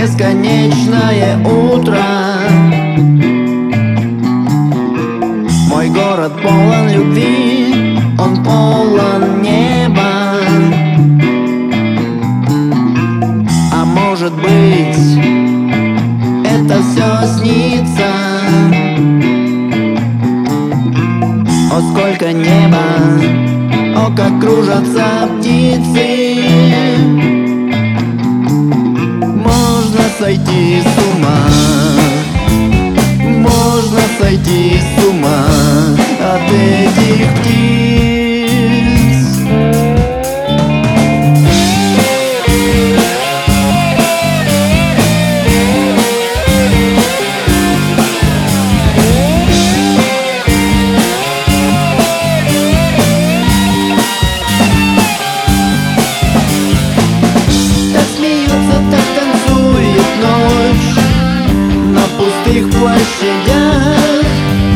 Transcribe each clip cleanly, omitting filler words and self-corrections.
бесконечное утро. Мой город полон любви, он полон неба. А может быть, это все снится. О, сколько неба, о, как кружатся птицы. Можно сойти с ума, можно сойти с ума от этих птиц. В площадях,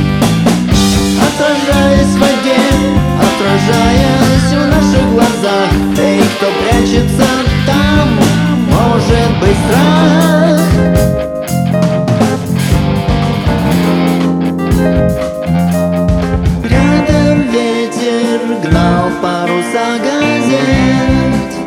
отражаясь в воде, отражаясь в наших глазах. Эй, кто прячется там, может быть страх. Рядом ветер гнал паруса газет.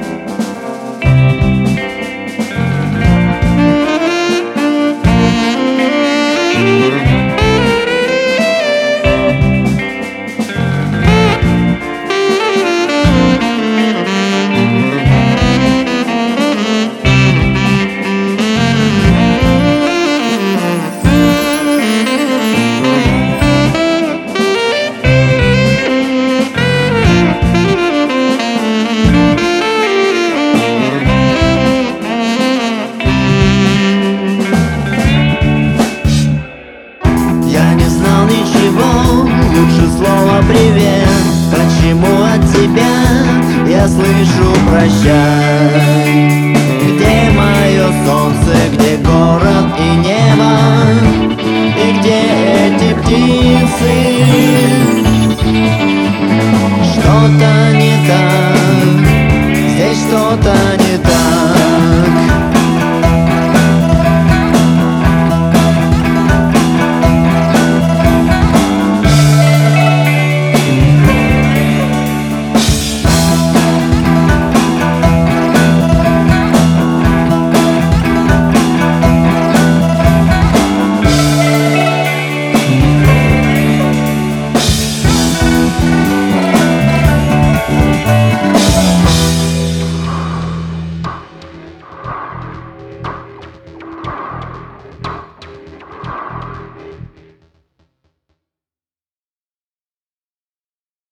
Лучше слово «привет», почему от тебя я слышу «прощай». Где мое солнце, где город и небо, и где эти птицы? Что-то не так.